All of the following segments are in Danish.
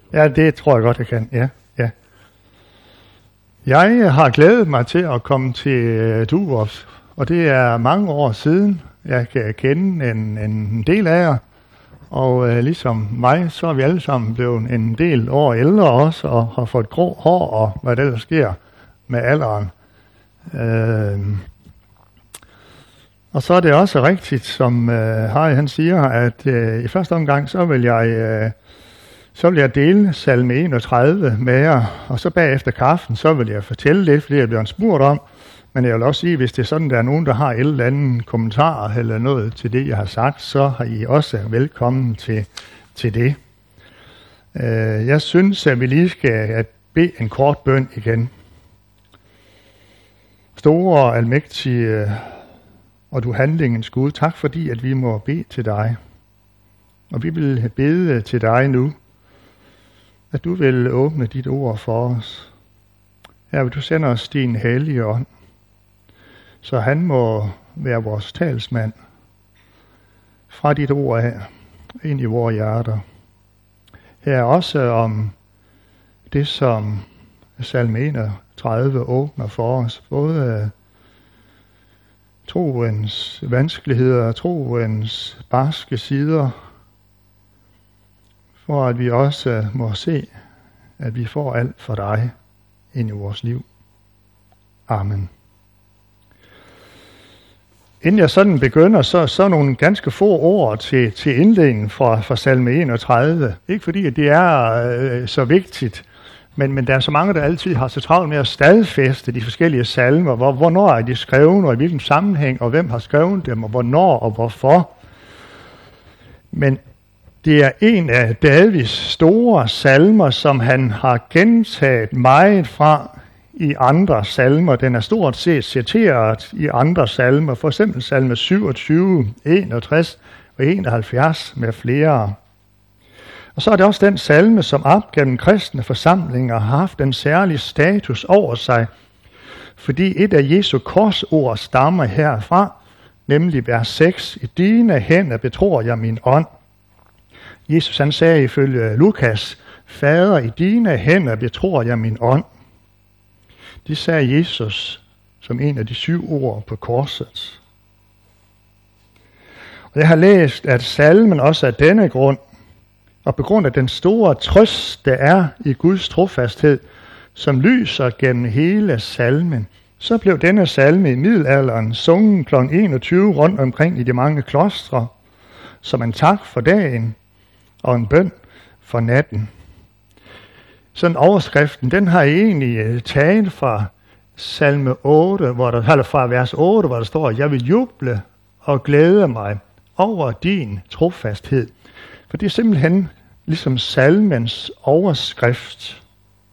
Ja, det tror jeg godt, jeg kan. Ja. Jeg har glædet mig til at komme til Duerup, og det er mange år siden. Jeg kan kende en del af jer, og ligesom mig, så er vi alle sammen blevet en del år ældre også, og har fået grå hår, og hvad der sker med alderen. Og så er det også rigtigt, som Harry han siger, at i første omgang, så vil jeg dele salme 31 med jer, og så bagefter kaffen, så vil jeg fortælle det, fordi jeg bliver spurgt om. Men jeg vil også sige, hvis det er sådan, der er nogen, der har et eller andet kommentar eller noget til det, jeg har sagt, så har I også velkommen til det. Jeg synes, at vi lige skal bede en kort bøn igen. Store, almægtige og du handlingens Gud, tak fordi, at vi må bede til dig. Og vi vil bede til dig nu, at du vil åbne dit ord for os. Her vil du sende os din hellige ånd, så han må være vores talsmand fra dit ord her, ind i vores hjerter. Her også om det, som salme 31 åbner for os, både troens vanskeligheder, troens barske sider, for at vi også må se, at vi får alt for dig ind i vores liv. Amen. Inden jeg sådan begynder, så nogle ganske få ord til indledningen fra salme 31. Ikke fordi at det er så vigtigt, men der er så mange, der altid har så travlt med at stadfæste de forskellige salmer. Hvornår er de skrevet, og i hvilken sammenhæng, og hvem har skrevet dem, og hvornår og hvorfor. Men det er en af Davids store salmer, som han har gentaget meget fra i andre salmer. Den er stort set citeret i andre salmer, for eksempel salme 27, 61 og 71 med flere. Og så er det også den salme, som op gennem kristne forsamlinger har haft en særlig status over sig, fordi et af Jesu korsord stammer herfra, nemlig vers 6. I dine hænder betror jeg min ånd. Jesus han sagde ifølge Lukas, Fader, i dine hænder betror jeg min ånd. Det sagde Jesus som en af de 7 ord på korset. Og jeg har læst, at salmen også af denne grund, og på grund af den store trøst, der er i Guds trofasthed, som lyser gennem hele salmen, så blev denne salme i middelalderen sunget kl. 21 rundt omkring i de mange klostre, som en tak for dagen og en bøn for natten. Sådan overskriften, den har egentlig taget fra salme 8, eller fra vers 8, hvor der står, jeg vil juble og glæde mig over din trofasthed. For det er simpelthen ligesom salmens overskrift.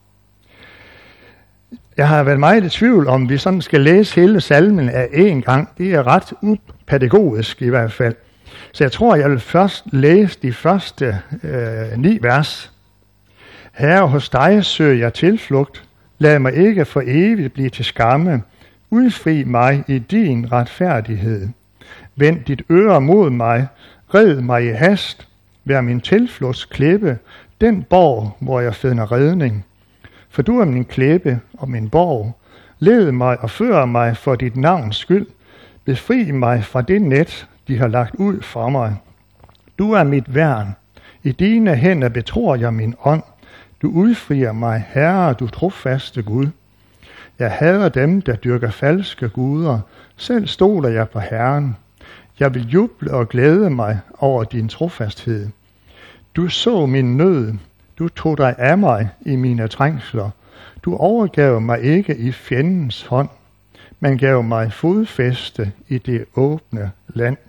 Jeg har været meget i tvivl om, vi sådan skal læse hele salmen af én gang. Det er ret upædagogisk i hvert fald. Så jeg tror, jeg vil først læse de første 9 vers. Herre, hos dig søger jeg tilflugt. Lad mig ikke for evigt blive til skamme. Udfri mig i din retfærdighed. Vend dit øre mod mig. Red mig i hast. Vær min tilflugtsklippe, den borg, hvor jeg finder redning. For du er min klippe og min borg. Led mig og før mig for dit navns skyld. Befri mig fra det net, de har lagt ud for mig. Du er mit værn. I dine hænder betror jeg min ånd. Du udfrier mig, Herre, du trofaste Gud. Jeg hader dem, der dyrker falske guder. Selv stoler jeg på Herren. Jeg vil juble og glæde mig over din trofasthed. Du så min nød. Du tog dig af mig i mine trængsler. Du overgav mig ikke i fjendens hånd, men gav mig fodfæste i det åbne land.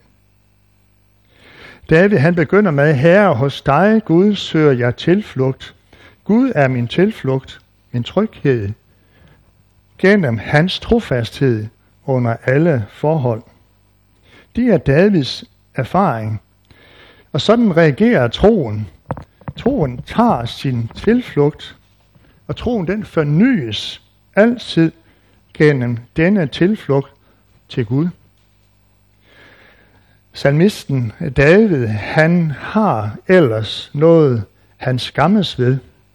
David han begynder med, Herre, hos dig, Gud, søger jeg tilflugt. Gud er min tilflugt, min tryghed, gennem hans trofasthed under alle forhold. Det er Davids erfaring. Og sådan reagerer troen. Troen tager sin tilflugt, og troen den fornyes altid gennem denne tilflugt til Gud. Salmisten David, han har ellers noget, han skammes ved.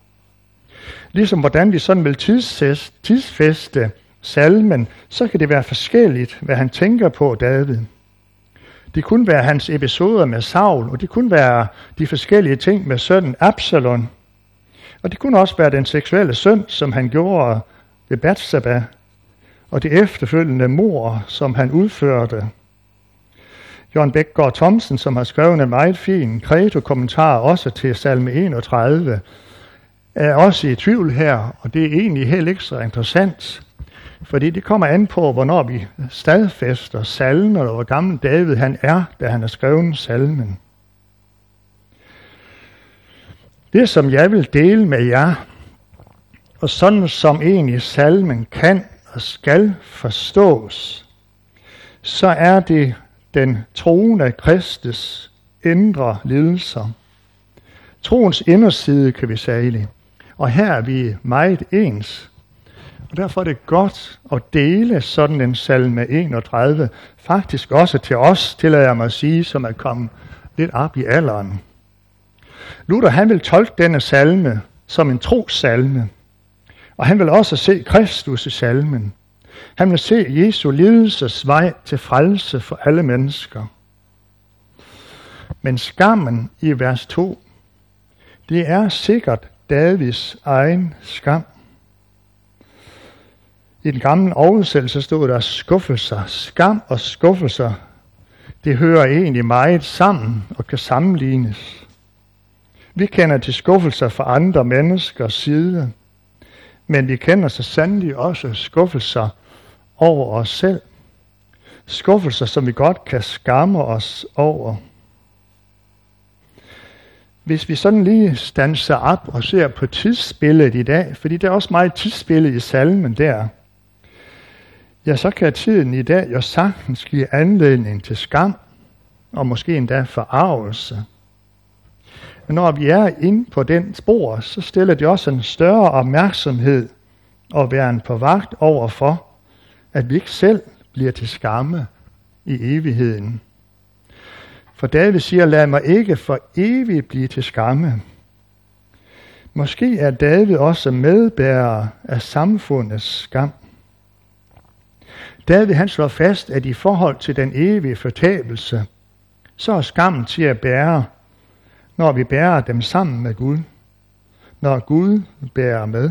Ligesom hvordan vi sådan vil tidsfæste salmen, så kan det være forskelligt, hvad han tænker på, David. Det kunne være hans episoder med Saul, og det kunne være de forskellige ting med sønnen Absalom. Og det kunne også være den seksuelle synd, som han gjorde ved Batseba, og det efterfølgende mord, som han udførte. Jørgen Bækgaard Thomsen, som har skrevet en meget fin kredo-kommentar også til salme 31, er også i tvivl her, og det er egentlig helt ikke så interessant, fordi det kommer an på, hvornår vi stadfæster salmen, og hvor gammel David han er, da han har skrevet salmen. Det, som jeg vil dele med jer, og sådan som egentlig salmen kan og skal forstås, så er det den troende Kristus indre lidelser. Troens inderside kan vi sige, og her er vi meget ens. Og derfor er det godt at dele sådan en salme 31, faktisk også til os, tillader jeg mig at sige, som er kommet lidt op i alderen. Luther, han vil tolke denne salme som en trossalme, og han vil også se Kristus i salmen. Han vil se Jesu lidelses vej til frelse for alle mennesker. Men skammen i vers 2, det er sikkert Davids egen skam. I den gamle oversættelse stod der skuffelser. Skam og skuffelser, det hører egentlig meget sammen og kan sammenlignes. Vi kender til skuffelser fra andre menneskers side, men vi kender så sandelig også skuffelser over os selv. Skuffelser, som vi godt kan skamme os over. Hvis vi sådan lige standser op og ser på tidsbilledet i dag, fordi der er også meget tidsbillede i salmen der, ja, så kan tiden i dag jo sagtens give anledning til skam, og måske endda forarvelse. Men når vi er inde på den spor, så stiller det også en større opmærksomhed og være på vagt over for, at vi ikke selv bliver til skamme i evigheden. For David siger, lad mig ikke for evigt blive til skamme. Måske er David også medbærer af samfundets skam. David han slår fast, at i forhold til den evige fortabelse, så er skammen til at bære, når vi bærer dem sammen med Gud. Når Gud bærer med.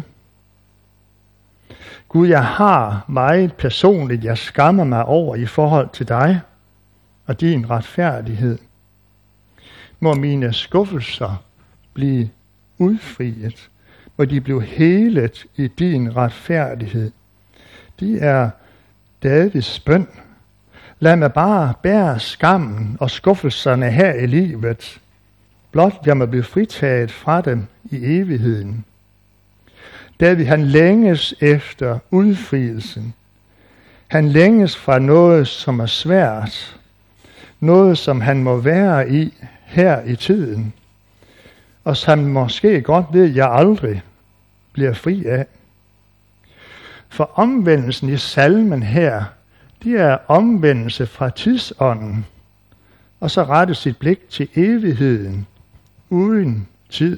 Gud, jeg har meget personligt, jeg skammer mig over i forhold til dig og din retfærdighed. Må mine skuffelser blive udfriet, må de blive helet i din retfærdighed. De er Davids bøn. Lad mig bare bære skammen og skuffelserne her i livet, blot jeg må blive fritaget fra dem i evigheden. David han længes efter udfrielsen. Han længes fra noget, som er svært. Noget, som han må være i her i tiden. Og som måske godt ved, at jeg aldrig bliver fri af. For omvendelsen i salmen her, det er omvendelse fra tidsånden. Og så rette sit blik til evigheden, uden tid.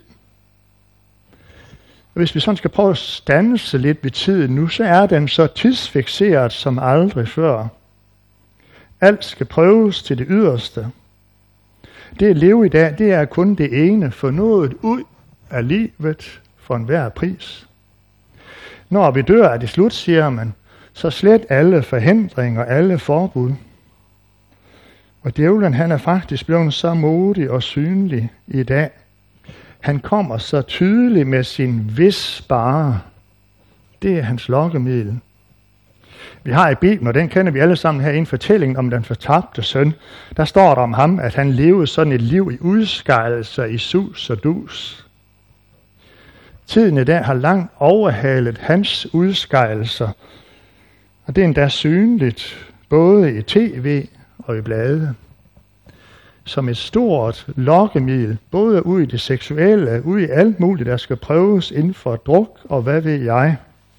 Og hvis vi sådan skal prøve at standse lidt ved tiden nu, så er den så tidsfikseret som aldrig før. Alt skal prøves til det yderste. Det at leve i dag, det er kun det ene, for noget ud af livet for enhver pris. Når vi dør, er det slut, siger man, så slet alle forhindringer, alle forbud. Og djævlen, han er faktisk blevet så modig og synlig i dag. Han kommer så tydeligt med sin vis bare. Det er hans lokkemiddel. Vi har i Bibelen, og den kender vi alle sammen her, en fortælling om den fortabte søn. Der står der om ham, at han levede sådan et liv i udskejelser, i sus og dus. Tiden i dag har langt overhalet hans udskejelser, og det er endda synligt, både i tv og i blade. Som et stort lokkemiddel, både ud i det seksuelle, ud i alt muligt, der skal prøves inden for druk, og hvad ved jeg.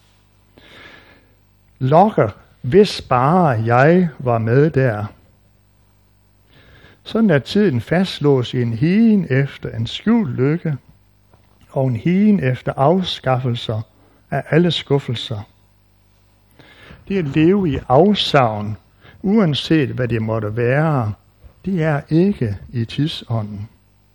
Lokker, hvis bare jeg var med der. Sådan er tiden fastlåst i en higen efter en skjult lykke, og en higen efter afskaffelser af alle skuffelser. Det at leve i afsavn, uanset hvad det måtte være, det er ikke i tidsånden.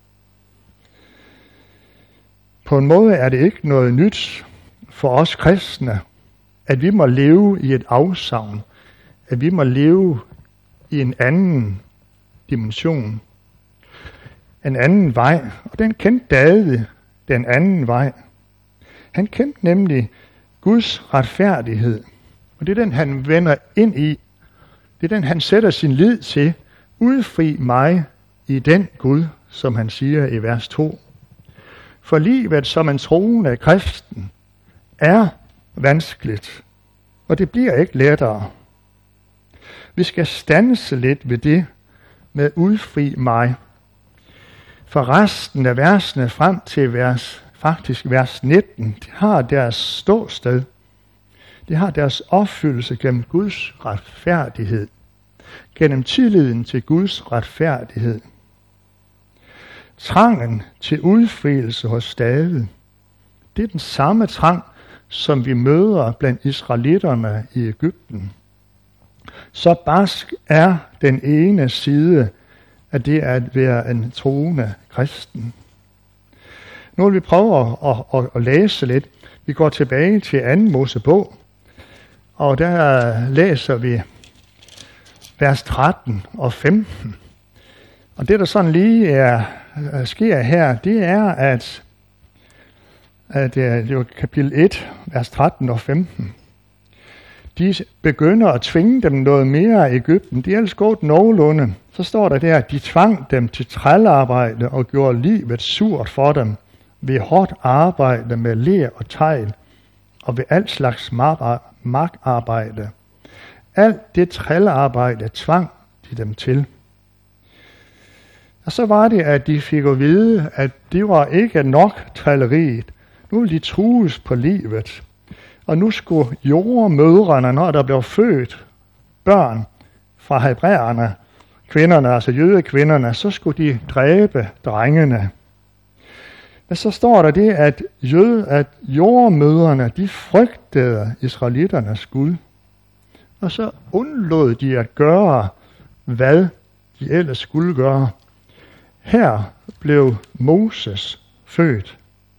På en måde er det ikke noget nyt for os kristne, at vi må leve i et afsavn, at vi må leve i en anden dimension, en anden vej. Og den kendte David, den anden vej. Han kendte nemlig Guds retfærdighed, og det er den, han vender ind i. Det er den, han sætter sin lid til. Udfri mig i den Gud, som han siger i vers 2. For livet som en troende kristen er vanskeligt, og det bliver ikke lettere. Vi skal standse lidt ved det med udfri mig. For resten af versene frem til vers 19, de har deres ståsted. De har deres opfyldelse gennem Guds retfærdighed. Gennem tilliden til Guds retfærdighed. Trangen til udfrielse hos David, det er den samme trang, som vi møder blandt israelitterne i Egypten. Så barsk er den ene side af det at være en troende kristen. Nu vil vi prøve at læse lidt. Vi går tilbage til 2. Mosebog, og der læser vi vers 13 og 15. Og det, der sådan lige sker her, det er, at det er jo kapitel 1, vers 13 og 15. De begynder at tvinge dem noget mere af Egypten. De er ellers gået nogenlunde. Så står der der, at de tvang dem til trællearbejde og gjorde livet surt for dem ved hårdt arbejde med ler og tegl og ved alt slags markarbejde. Alt det trællearbejde tvang de dem til. Og så var det, at de fik at vide, at det var ikke nok trælleriet. Nu ville de trues på livet. Og nu skulle jordmødrene, når der blev født børn fra hebræerne, kvinderne, altså jødekvinderne, så skulle de dræbe drengene. Men så står der det, at jordmødrene, de frygtede israelitternes Gud. Og så undlod de at gøre, hvad de ellers skulle gøre. Her blev Moses født.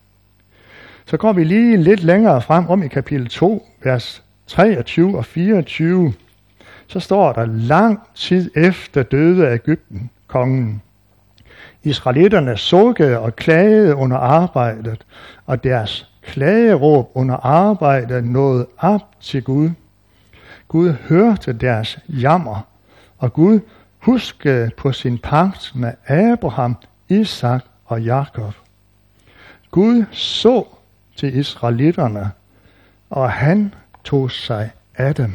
Så går vi lige lidt længere frem om i kapitel 2, vers 23 og 24. Så står der, lang tid efter døde Egypten, kongen. Israelitterne sukkede og klagede under arbejdet, og deres klageråb under arbejdet nåede op til Gud. Gud hørte deres jammer, og Gud huskede på sin pagt med Abraham, Isak og Jakob. Gud så til israelitterne, og han tog sig af dem.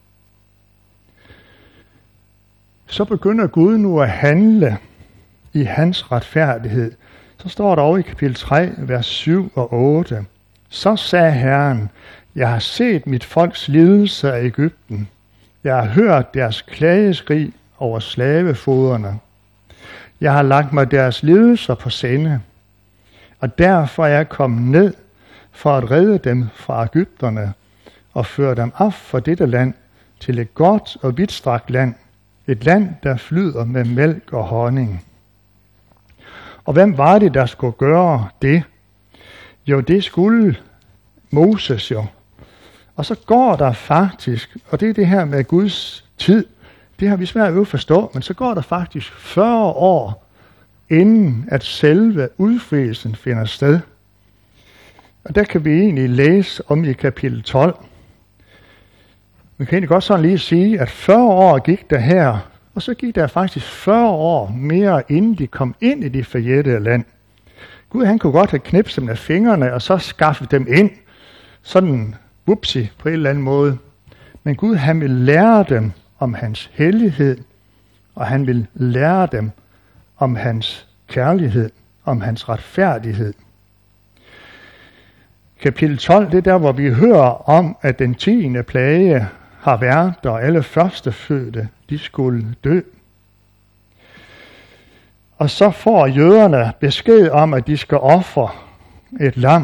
Så begynder Gud nu at handle i hans retfærdighed. Så står der over i kapitel 3, vers 7 og 8. Så sagde Herren, jeg har set mit folks lidelse af Egypten. Jeg har hørt deres klageskrig over slavefoderne. Jeg har lagt mig deres lidelser på sinde, og derfor er jeg kommet ned for at redde dem fra Egypterne og føre dem op for dette land til et godt og vidtstrakt land, et land, der flyder med mælk og honning. Og hvem var det, der skulle gøre det? Jo, det skulle Moses jo. Og så går der faktisk, og det er det her med Guds tid, det har vi svært ved at forstå, men så går der faktisk 40 år, inden at selve udfrielsen finder sted. Og der kan vi egentlig læse om i kapitel 12. Vi kan egentlig godt sådan lige sige, at 40 år gik der her, og så gik der faktisk 40 år mere, inden de kom ind i det forjættede land. Gud, han kunne godt have knipset dem af fingrene, og så skaffet dem ind, sådan whoopsie på en eller anden måde. Men Gud, han vil lære dem om hans hellighed, og han vil lære dem om hans kærlighed, om hans retfærdighed. Kapitel 12, det er der, hvor vi hører om, at den 10. plage har været, og alle førstefødte, de skulle dø. Og så får jøderne besked om, at de skal ofre et lam.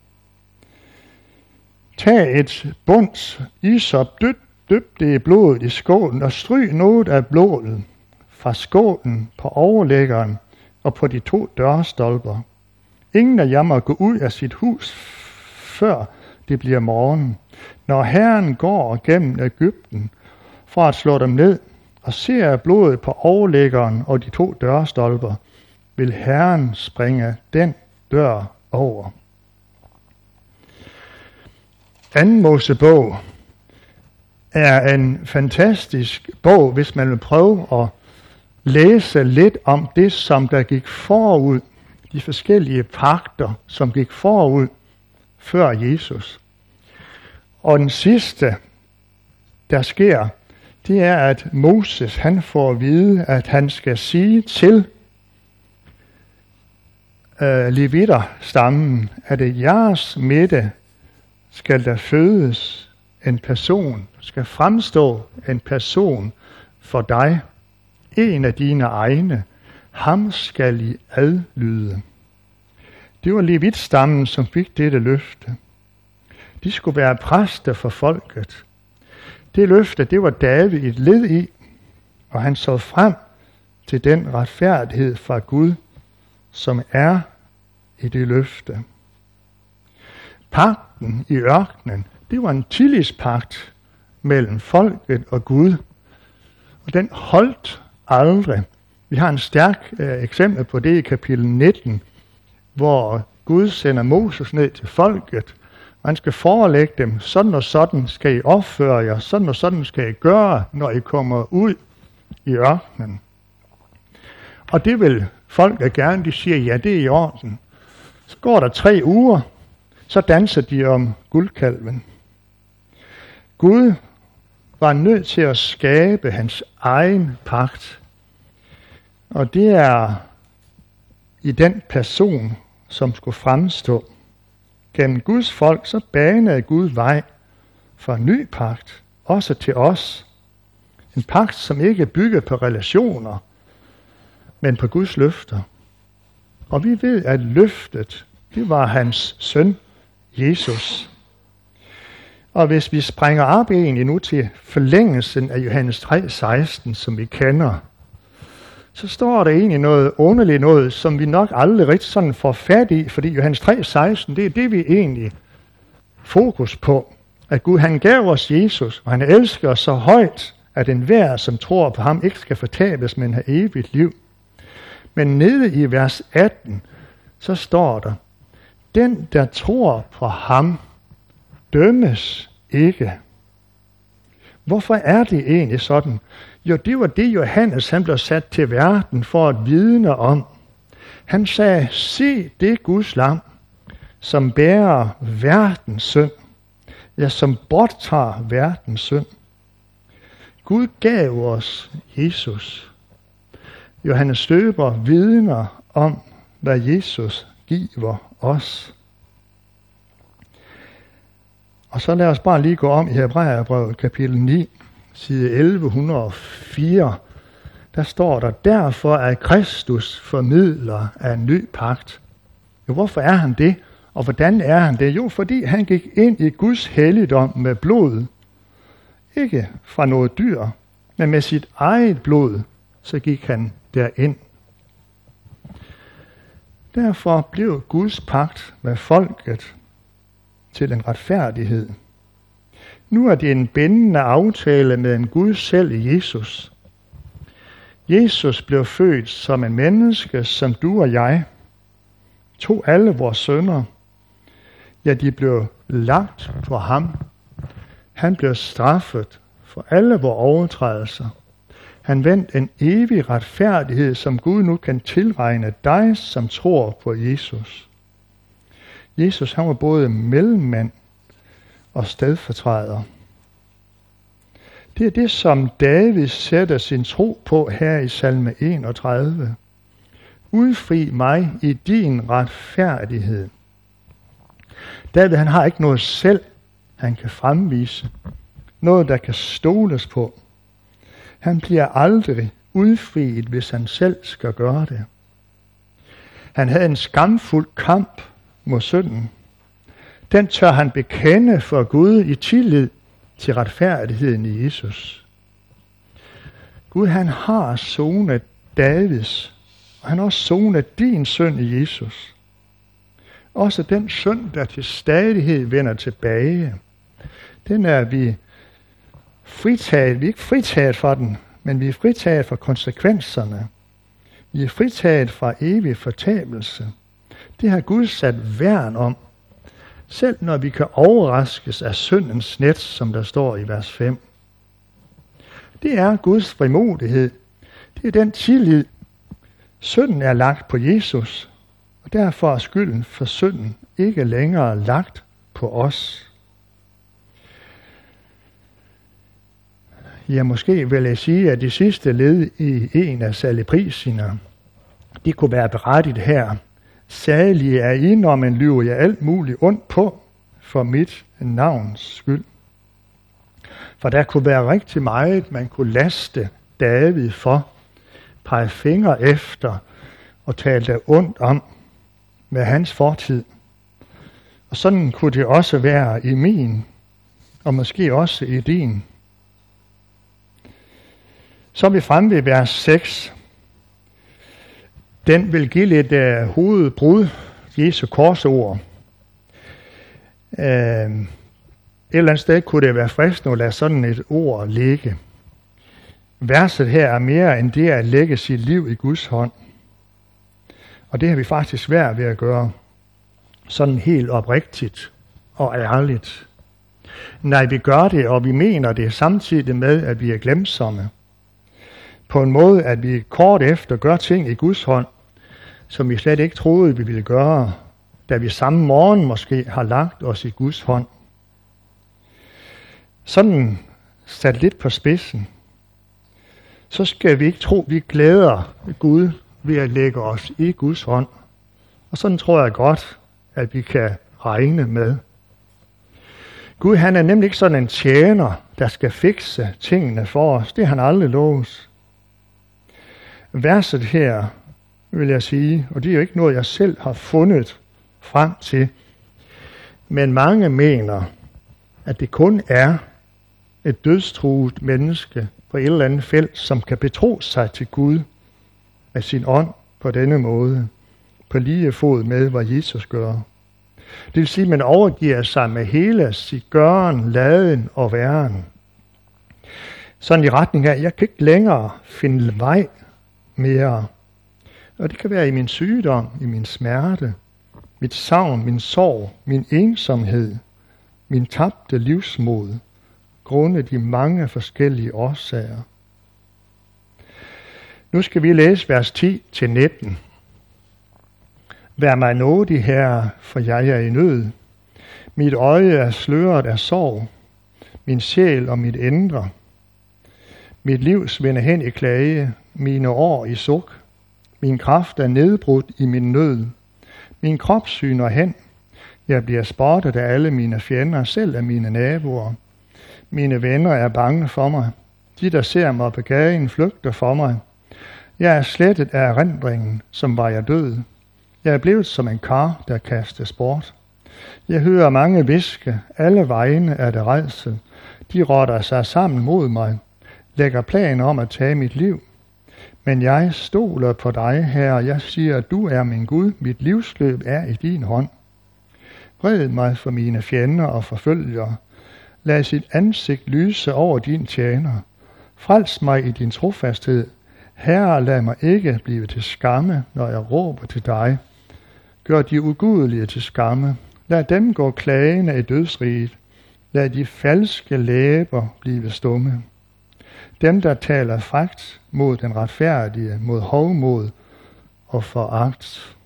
Tag et bunds isop, dyp det i blodet i skålen, og stryg noget af blodet fra skålen på overlæggeren og på de 2 dørstolper. Ingen af jer må gå ud af sit hus, før det bliver morgen. Når Herren går gennem Egypten for at slå dem ned, og ser blodet på overlæggeren og de 2 dørstolper, vil Herren springe den dør over. 2. Mosebog er en fantastisk bog, hvis man vil prøve at læse lidt om det, som der gik forud, de forskellige pagter, som gik forud før Jesus. Og den sidste, der sker, det er, at Moses, han får at vide, at han skal sige til Leviter-stammen, at i jeres midte skal der fødes en person, skal fremstå en person for dig, en af dine egne, ham skal I adlyde. Det var Levit-stammen, som fik dette løfte. De skulle være præster for folket. Det løfte, det var David et led i, og han så frem til den retfærdighed fra Gud, som er i det løfte. Pagten i ørkenen, det var en tillidspagt mellem folket og Gud, og den holdt aldrig. Vi har en stærk eksempel på det i kapitel 19, hvor Gud sender Moses ned til folket, og han skal forelægge dem, sådan og sådan skal I opføre jer, sådan og sådan skal I gøre, når I kommer ud i ørkenen. Og det vil folket gerne, de siger, ja, det er i orden. Så går der 3 uger, så danser de om guldkalven. Gud var nødt til at skabe hans egen pagt. Og det er i den person, som skulle fremstå. Gennem Guds folk, så banede Gud vej for en ny pagt, også til os. En pagt, som ikke bygger på relationer, men på Guds løfter. Og vi ved, at løftet, det var hans søn, Jesus. Og hvis vi springer op egentlig nu til forlængelsen af Johannes 3:16, som vi kender, så står der egentlig noget underligt noget, som vi nok aldrig rigtig sådan får fat i, fordi Johannes 3:16, det er det, vi egentlig fokus på. At Gud, han gav os Jesus, og han elsker os så højt, at enhver, som tror på ham, ikke skal fortabes, men have evigt liv. Men nede i vers 18, så står der, den, der tror på ham, dømmes ikke. Hvorfor er det egentlig sådan? Jo, det var det, Johannes han blev sat til verden for at vidne om. Han sagde, se det Guds lam, som bærer verdens synd. Ja, som borttager verdens synd. Gud gav os Jesus. Johannes Døber vidner om, hvad Jesus giver os. Og så lad os bare lige gå om i Hebræerbrevet kapitel 9, side 1104. Der står der, derfor er Kristus formidler af en ny pagt. Jo, hvorfor er han det? Og hvordan er han det? Jo, fordi han gik ind i Guds helligdom med blod. Ikke fra noget dyr, men med sit eget blod, så gik han derind. Derfor blev Guds pagt med folket til en retfærdighed. Nu er det en bindende aftale med en Gud selv i Jesus. Jesus blev født som en menneske, som du og jeg. Tog alle vores synder. Ja, de blev lagt på ham. Han blev straffet for alle vores overtrædelser. Han vendte en evig retfærdighed, som Gud nu kan tilregne dig, som tror på Jesus. Jesus, han var både mellemmand og stedfortræder. Det er det, som David sætter sin tro på her i salme 31. Udfri mig i din retfærdighed. David, han har ikke noget selv, han kan fremvise. Noget, der kan stoles på. Han bliver aldrig udfriet, hvis han selv skal gøre det. Han havde en skamfuld kamp mod synden, den tør han bekende for Gud i tillid til retfærdigheden i Jesus. Gud, han har sonet Davids, og han har også sonet din synd i Jesus. Også den synd, der til stadighed vender tilbage, den er vi fritaget. Vi er ikke fritaget fra den, men vi er fritaget fra konsekvenserne. Vi er fritaget fra evig fortabelse. Det har Gud sat værn om, selv når vi kan overraskes af syndens net, som der står i vers 5. Det er Guds frimodighed. Det er den tillid. Synden er lagt på Jesus, og derfor er skylden for synden ikke længere lagt på os. Ja, måske vil jeg sige, at de sidste led i en af saligpriserne, de kunne være berettiget her. Salige er I, når man lyver jer alt muligt ondt på, for mit navns skyld. For der kunne være rigtig meget, man kunne laste David for, pege fingre efter og tale der ondt om med hans fortid. Og sådan kunne det også være i min, og måske også i din. Så er vi fremme ved vers 6. Den vil give lidt hovedbrud, Jesu korsord. Et eller andet sted kunne det være fristende at lade sådan et ord ligge. Verset her er mere end det at lægge sit liv i Guds hånd. Og det har vi faktisk svært ved at gøre sådan helt oprigtigt og ærligt. Nej, vi gør det, og vi mener det samtidig med, at vi er glemsomme. På en måde, at vi kort efter gør ting i Guds hånd, som vi slet ikke troede, vi ville gøre, da vi samme morgen måske har lagt os i Guds hånd. Sådan sat lidt på spidsen, så skal vi ikke tro, at vi glæder Gud ved at lægge os i Guds hånd. Og sådan tror jeg godt, at vi kan regne med. Gud, han er nemlig ikke sådan en tjener, der skal fikse tingene for os. Det har han aldrig lovet. Verset her, vil jeg sige, og det er jo ikke noget, jeg selv har fundet frem til, men mange mener, at det kun er et dødstruet menneske på et eller andet felt, som kan betro sig til Gud af sin ånd på denne måde, på lige fod med, hvad Jesus gør. Det vil sige, at man overgiver sig med hele sit gøren, laden og væren. Sådan i retning af, jeg kan ikke længere finde vej mere. Og det kan være i min sygdom, i min smerte, mit savn, min sorg, min ensomhed, min tabte livsmod, grundet de mange forskellige årsager. Nu skal vi læse vers 10-19. Vær mig nådig, Herre, for jeg er i nød. Mit øje er sløret af sorg, min sjæl og mit indre. Mit liv svinder hen i klage, mine år i suk. Min kraft er nedbrudt i min nød. Min krop syner hen. Jeg bliver spottet af alle mine fjender, selv af mine naboer. Mine venner er bange for mig. De, der ser mig på gaden, flygter for mig. Jeg er slettet af erindringen, som var jeg død. Jeg er blevet som en kar, der kastes bort. Jeg hører mange hviske, alle vegne er det rædsel. De rotter sig sammen mod mig, lægger planer om at tage mit liv. Men jeg stoler på dig, Herre. Jeg siger, at du er min Gud. Mit livsløb er i din hånd. Red mig for mine fjender og forfølgere. Lad sit ansigt lyse over din tjener. Frels mig i din trofasthed. Herre, lad mig ikke blive til skamme, når jeg råber til dig. Gør de ugudelige til skamme. Lad dem gå klagende i dødsriget. Lad de falske læber blive stumme. Dem, der taler frækt mod den retfærdige, mod hovmod og foragt.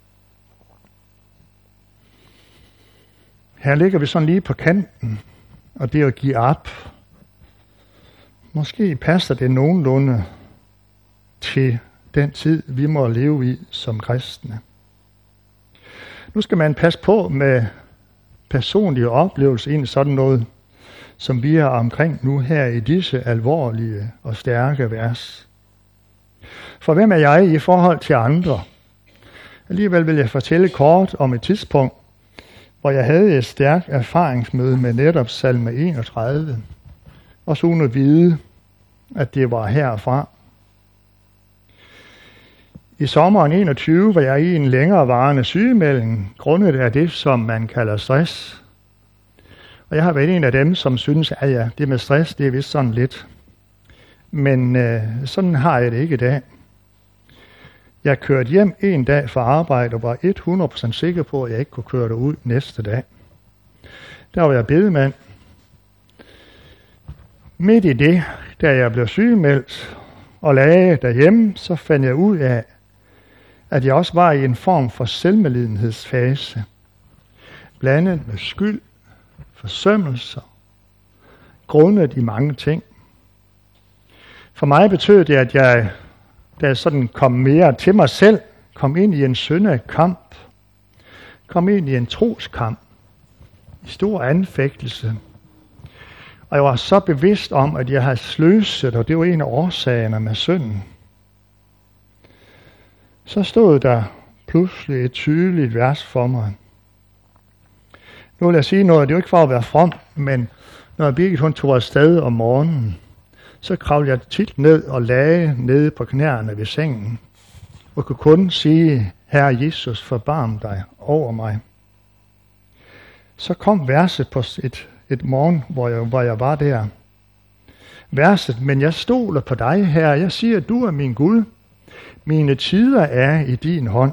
Her ligger vi sådan lige på kanten, og det er at give op. Måske passer det nogenlunde til den tid, vi må leve i som kristne. Nu skal man passe på med personlige oplevelser ind i sådan noget, som vi er omkring nu her i disse alvorlige og stærke vers. For hvem er jeg i forhold til andre? Alligevel vil jeg fortælle kort om et tidspunkt, hvor jeg havde et stærkt erfaringsmøde med netop salme 31, også uden at vide, at det var herfra. I sommeren 21 var jeg i en længerevarende sygemelding, grundet af det, som man kalder stress. Og jeg har været en af dem, som synes, at ja, det med stress, det er vist sådan lidt. Men sådan har jeg det ikke i dag. Jeg kørte hjem en dag fra arbejde og var 100% sikker på, at jeg ikke kunne køre derud næste dag. Der var jeg bedemand. Midt i det, da jeg blev sygemeldt og lagde derhjemme, så fandt jeg ud af, at jeg også var i en form for selvmedlidenhedsfase. Blandet med skyld, forsømmelser, grundet i mange ting. For mig betød det, at jeg, da jeg sådan kom mere til mig selv, kom ind i en syndekamp, kom ind i en troskamp, i stor anfægtelse. Og jeg var så bevidst om, at jeg havde sløset, og det var en af årsagerne med synden. Så stod der pludselig et tydeligt vers for mig. Nu vil jeg sige noget, det er jo ikke for at være from, men når Birgit hun tog afsted om morgenen, så kravlede jeg tit ned og lagde nede på knæerne ved sengen, og kunne kun sige, Herre Jesus, forbarm dig over mig. Så kom verset på et morgen, hvor jeg var der. Verset, men jeg stoler på dig, Herre. Jeg siger, du er min Gud. Mine tider er i din hånd.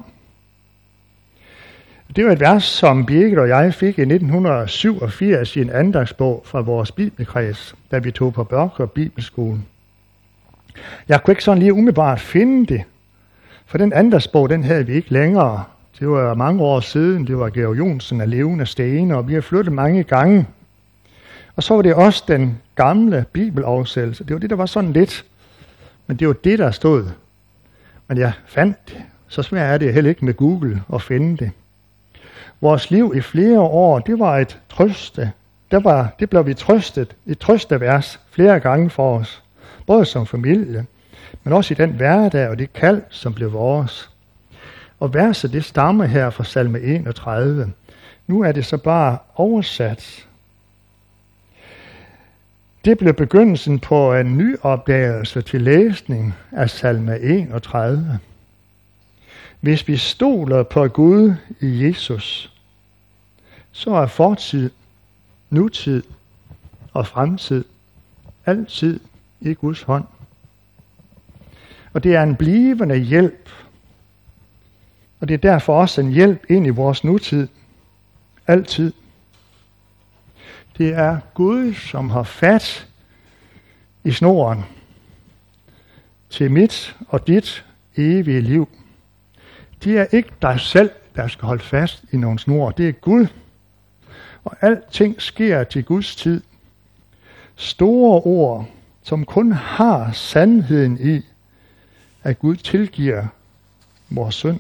Det var et vers, som Birgit og jeg fik i 1987 i en andagsbog fra vores bibelkreds, da vi tog på Børkøb Bibelskole. Jeg kunne ikke sådan lige umiddelbart finde det, for den andagsbog, den havde vi ikke længere. Det var mange år siden, det var Georg Jonsen af Levende Stene, og vi har flyttet mange gange. Og så var det også den gamle bibeloversættelse. Det var det, der var sådan lidt, men det var det, der stod. Men jeg fandt det. Så svært er det heller ikke med Google at finde det. Vores liv i flere år, det var et trøste. Det blev vi trøstet, et trøstevers flere gange for os. Både som familie, men også i den hverdag og det kald, som blev vores. Og verset, det stammer her fra salme 31. Nu er det så bare oversat. Det blev begyndelsen på en ny opdagelse til læsning af salme 31. Hvis vi stoler på Gud i Jesus, så er fortid, nutid og fremtid altid i Guds hånd. Og det er en blivende hjælp. Og det er derfor også en hjælp ind i vores nutid. Altid. Det er Gud, som har fat i snoren til mit og dit evige liv. Det er ikke dig selv, der skal holde fast i nogle snor. Det er Gud. Og alting sker til Guds tid. Store ord, som kun har sandheden i, at Gud tilgiver vores synd.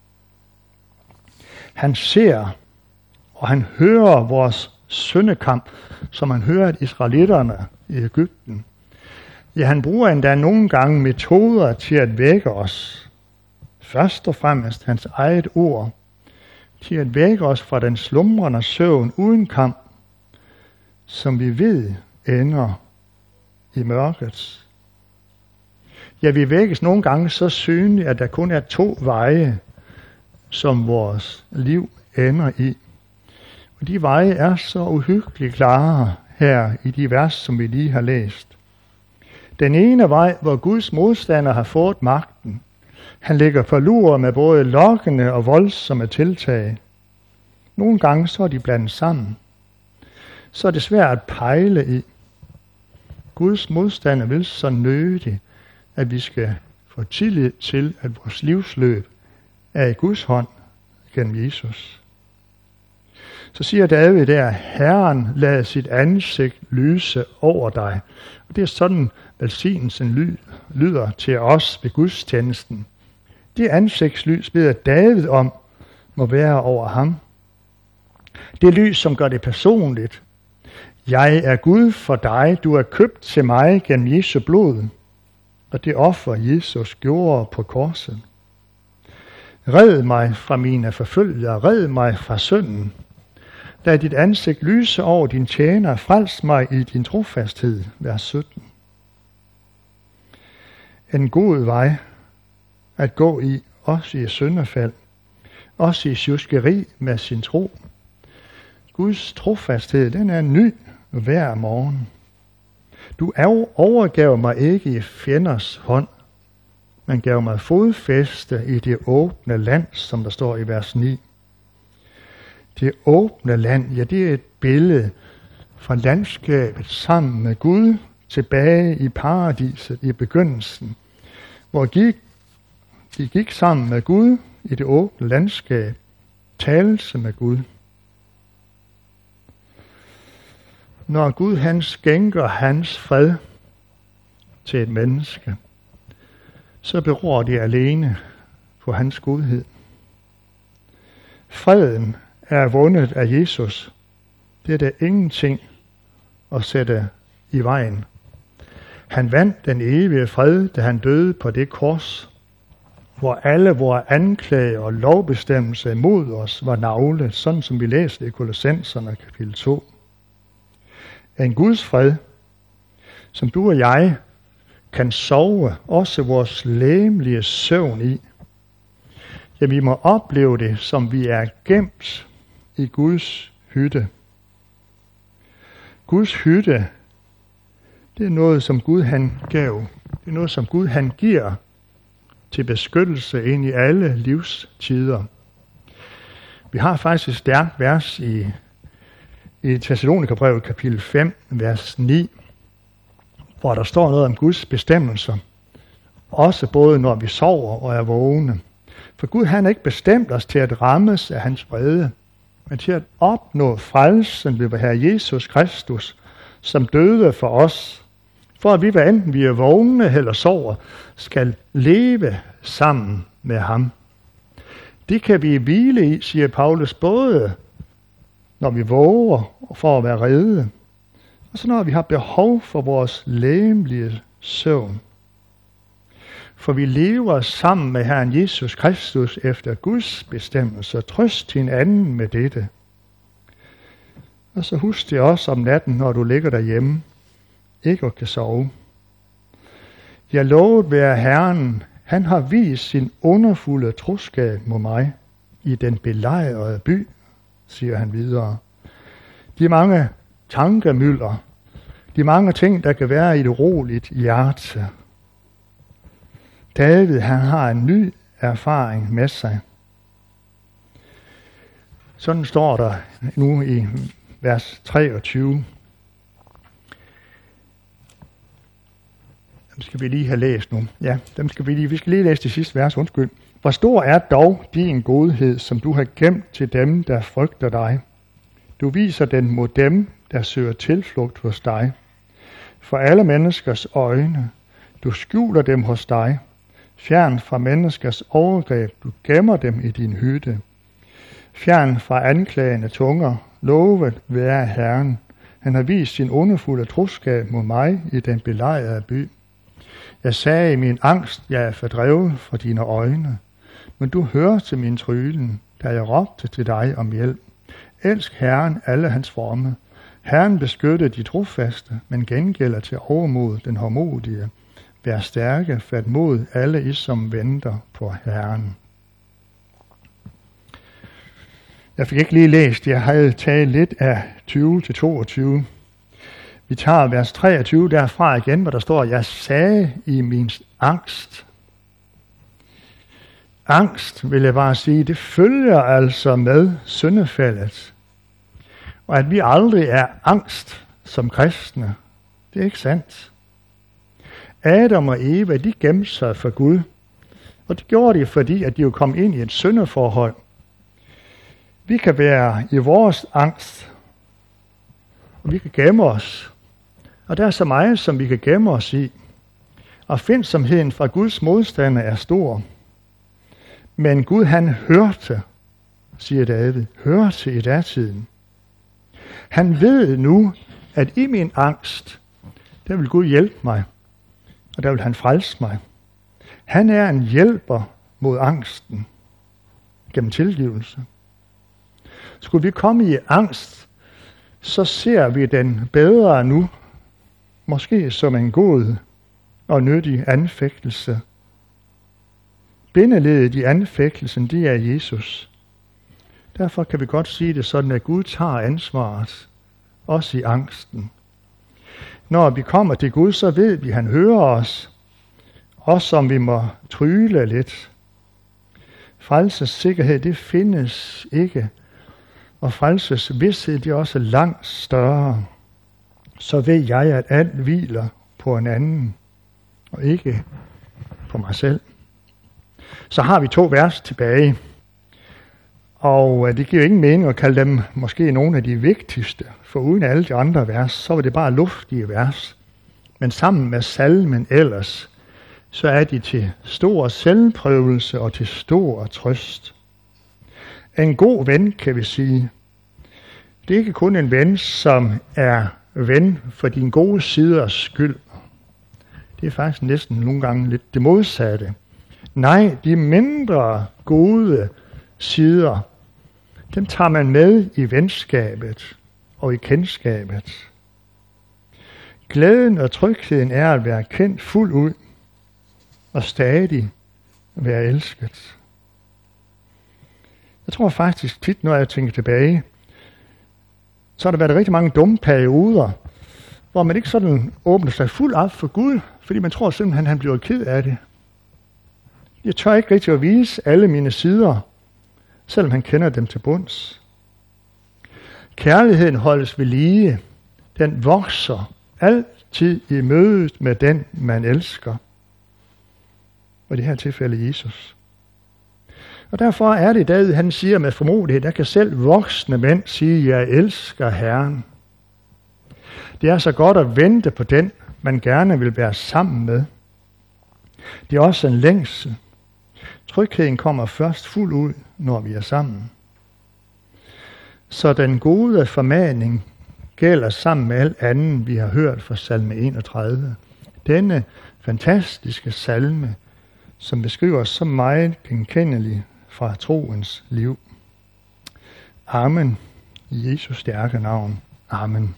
Han ser, og han hører vores syndekamp, som han hørte israelitterne i Egypten. Ja, han bruger endda nogle gange metoder til at vække os. Først og fremmest hans eget ord, til at vække os fra den slumrende søvn uden kamp, som vi ved ender i mørket. Ja, vi vækkes nogle gange så synligt, at der kun er 2 veje, som vores liv ender i. Og de veje er så uhyggeligt klare her i de vers, som vi lige har læst. Den ene vej, hvor Guds modstander har fået magten. Han ligger på lur med både lokkende og voldsomme tiltag. Nogle gange så er de blandet sammen. Så er det svært at pejle i. Guds modstander vil så nødigt, at vi skal få tillid til, at vores livsløb er i Guds hånd gennem Jesus. Så siger David der, Herren lader sit ansigt lyse over dig. Og det er sådan, velsignelsen lyder til os ved gudstjenesten. Det ansigtslys beder David om, må være over ham. Det lys, som gør det personligt. Jeg er Gud for dig, du er købt til mig gennem Jesu blod. Og det offer Jesus gjorde på korset. Red mig fra mine forfølgere, red mig fra synden. Lad dit ansigt lyse over din tjener, frels mig i din trofasthed. Vers 17. En god vej at gå i, også i syndefald, også i sjuskeri med sin tro. Guds trofasthed, den er ny hver morgen. Du overgav mig ikke i fjenders hånd, men gav mig fodfæste i det åbne land, som der står i vers 9. Det åbne land, ja, det er et billede fra landskabet sammen med Gud tilbage i paradiset i begyndelsen, hvor de gik sammen med Gud i det åbne landskab, talelse med Gud. Når Gud han skænker hans fred til et menneske, så beror det alene på hans godhed. Freden er vundet af Jesus. Det er der ingenting at sætte i vejen. Han vandt den evige fred, da han døde på det kors, hvor alle vores anklager og lovbestemmelser imod os var naglet, sådan som vi læste i Kolossenserne kapitel 2. En Guds fred, som du og jeg kan sove også vores legemlige søvn i. Ja, vi må opleve det, som vi er gemt i Guds hytte. Guds hytte, det er noget, som Gud han gav. Det er noget, som Gud han giver til beskyttelse ind i alle livstider. Vi har faktisk et stærkt vers i Thessalonikerbrevet kapitel 5, vers 9, hvor der står noget om Guds bestemmelser. Også både når vi sover og er vågne. For Gud han har ikke bestemt os til at rammes af hans vrede, men til at opnå frelsen ved Herre Jesus Kristus, som døde for os, for at vi, hvad enten vi er vågne eller sover, skal leve sammen med ham. Det kan vi hvile i, siger Paulus, både når vi våger for at være rede, og så når vi har behov for vores legemlige søvn. For vi lever sammen med Herren Jesus Kristus efter Guds bestemmelse. Trøst hinanden med dette. Og så husk det også om natten, når du ligger derhjemme, ikke kan sove. Jeg lovet være Herren, han har vist sin underfulde troskab mod mig i den belejrede by, siger han videre. De mange tankemylder, de mange ting, der kan være i et roligt hjerte. David, han har en ny erfaring med sig. Sådan står der nu i vers 23. Dem skal vi lige have læst nu. Ja, vi skal lige læse det sidste vers, undskyld. Hvor stor er dog din godhed, som du har gemt til dem, der frygter dig? Du viser den mod dem, der søger tilflugt hos dig. For alle menneskers øjne, du skjuler dem hos dig. Fjern fra menneskers overgreb, du gemmer dem i din hytte. Fjern fra anklagende tunger, lovet være Herren. Han har vist sin underfulde troskab mod mig i den belejrede by. Jeg sagde i min angst, jeg er fordrevet fra dine øjne. Men du hørte min trylen, da jeg råbte til dig om hjælp. Elsk Herren alle hans forme. Herren beskytter de trofaste, men gengælder til overmod den hårdmodige. Vær stærke, fat mod alle I, som venter på Herren. Jeg fik ikke lige læst, jeg havde taget lidt af 20-22. Vi tager vers 23 derfra igen, hvor der står, jeg sagde i min angst. Angst, vil jeg bare sige, det følger altså med syndefaldet. Og at vi aldrig er angst som kristne, det er ikke sandt. Adam og Eva, de gemte sig for Gud. Og det gjorde de, fordi at de jo kom ind i et syndeforhold. Vi kan være i vores angst, og vi kan gemme os. Og der er så meget, som vi kan gemme os i. Og findsomheden fra Guds modstander er stor. Men Gud han hørte, siger David, hørte i datiden. Han ved nu, at i min angst, der vil Gud hjælpe mig, og der vil han frelse mig. Han er en hjælper mod angsten. gennem tilgivelse. Skulle vi komme i angst, så ser vi den bedre nu, måske som en god og nyttig anfægtelse. Bindeledet i anfægtelsen, det er Jesus. Derfor kan vi godt sige det sådan, at Gud tager ansvaret, også i angsten. Når vi kommer til Gud, så ved vi, at han hører os, også om vi må tryle lidt. Frelses sikkerhed, det findes ikke, og frelses vidsthed, det er også langt større. Så ved jeg, at alt hviler på en anden, og ikke på mig selv. Så har vi 2 vers tilbage, og det giver ingen mening at kalde dem måske nogle af de vigtigste, for uden alle de andre vers, så var det bare luftige vers. Men sammen med salmen ellers, så er de til stor selvprøvelse og til stor trøst. En god ven, kan vi sige. Det er ikke kun en ven, som er ven for dine gode siders skyld. Det er faktisk næsten nogle gange lidt det modsatte. Nej, de mindre gode sider, dem tager man med i venskabet og i kendskabet. Glæden og trygheden er at være kendt fuldt ud og stadig være elsket. Jeg tror faktisk tit, når jeg tænker tilbage, så har der været rigtig mange dumme perioder, hvor man ikke sådan åbner sig fuldt op for Gud, fordi man tror simpelthen, han bliver ked af det. Jeg tør ikke rigtig at vise alle mine sider, selvom han kender dem til bunds. Kærligheden holdes ved lige. Den vokser altid i mødet med den, man elsker. Og i det her tilfælde Jesus. Og derfor er det i dag, han siger med formodighed, der kan selv voksne mænd sige, jeg elsker Herren. Det er så godt at vente på den, man gerne vil være sammen med. Det er også en længsel. Trygheden kommer først fuldt ud, når vi er sammen. Så den gode formaning gælder sammen med alt andet, vi har hørt fra salme 31. Denne fantastiske salme, som beskriver så meget genkendeligt fra troens liv. Amen. I Jesus stærke navn. Amen.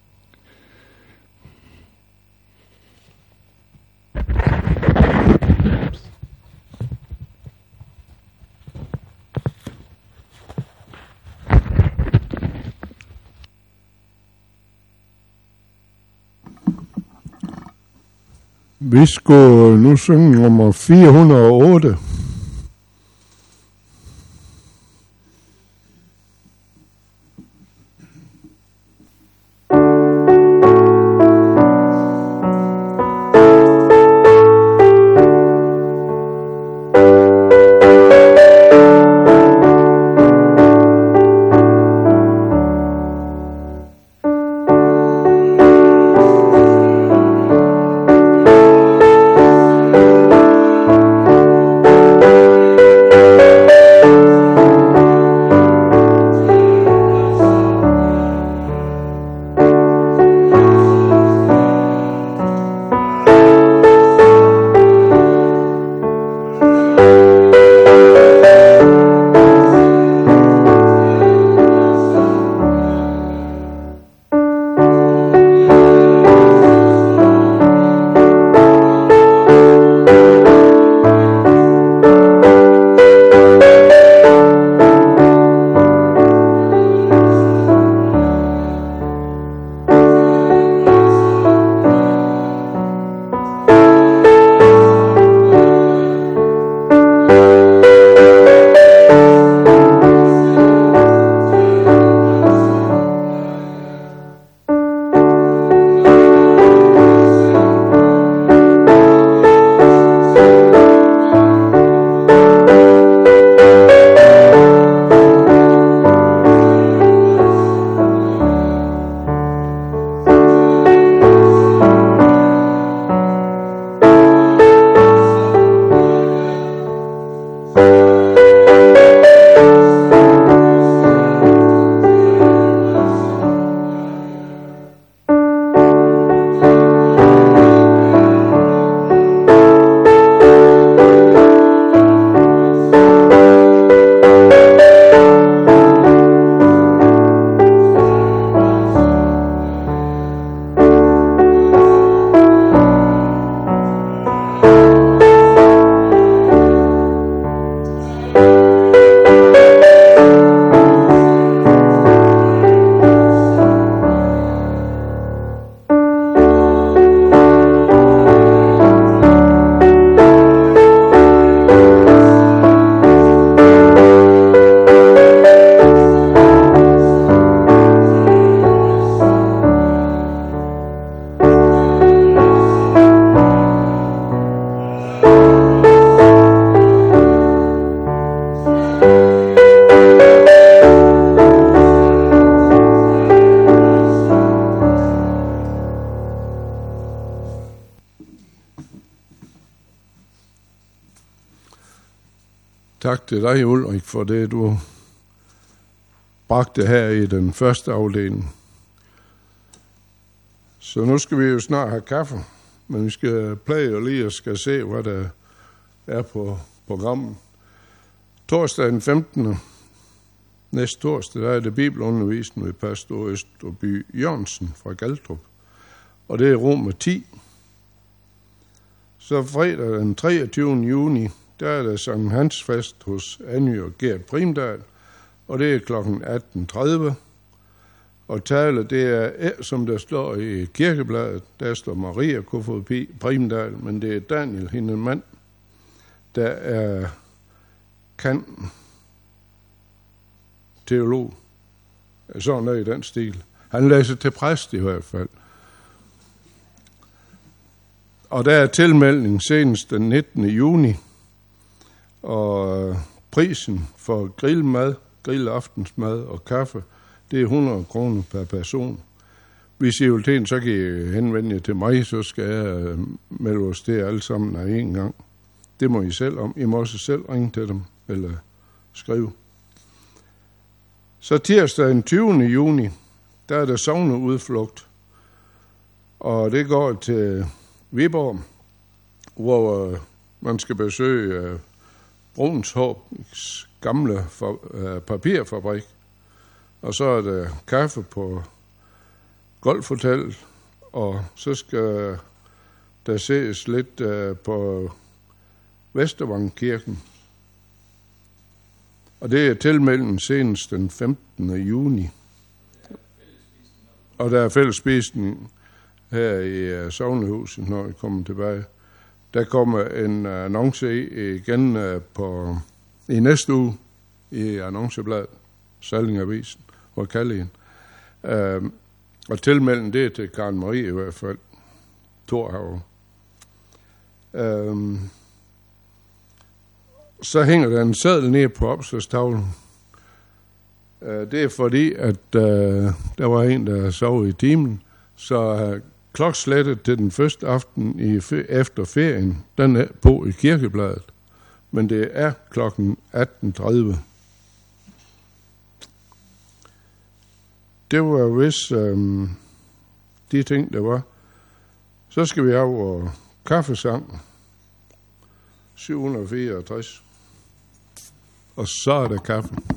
Vi skulle nu synge nummer 408. Tak til dig, Ulrik, for det, du bragte her i den første afdeling. Så nu skal vi jo snart have kaffe, men vi skal plage lige og skal se, hvad der er på programmet. Torsdag den 15. Næste torsdag, der er det bibelundervisning ved pastor Østerby Jørgensen fra Galtrup. Og det er Romer 10. Så fredag den 23. juni, der er der Sankt Hans fest hos Anny og Gert Primdal, og det er kl. 18.30. Og tale, det er, som der står i kirkebladet, der står Maria Kofod Primdal, men det er Daniel, hendes mand, der kan teolog. Sådan er i den stil. Han læser til præst i hvert fald. Og der er tilmelding senest den 19. juni, og prisen for grillmad, grillaftensmad og kaffe, det er 100 kroner per person. Hvis I vil til, så kan I henvende jer til mig, så skal jeg melde os det alle sammen af en gang. Det må I selv om. I må også selv ringe til dem, eller skrive. Så tirsdag den 20. juni, der er der sogneudflugt, og det går til Viborg, hvor man skal besøge Brunshåbs gamle papirfabrik. Og så er der kaffe på golfhotellet, og så skal der ses lidt på Vestervangkirken. Og det er tilmeldingen senest den 15. juni. Og der er fællesspisning her i sognehuset, når vi kommer tilbage. Der kommer en annonce igen i næste uge i annoncebladet, Salling-avisen og Kallien. Og tilmeldingen det er til Karen Marie i hvert fald, Torhav. Så hænger der en seddel ned på opslagstavlen. Det er fordi, at der var en, der sov i timen, så klokslættet til den første aften efter ferien, den er på i kirkebladet. Men det er klokken 18.30. Det var vist de ting, der var. Så skal vi have kaffesang 764. Og så er der kaffe.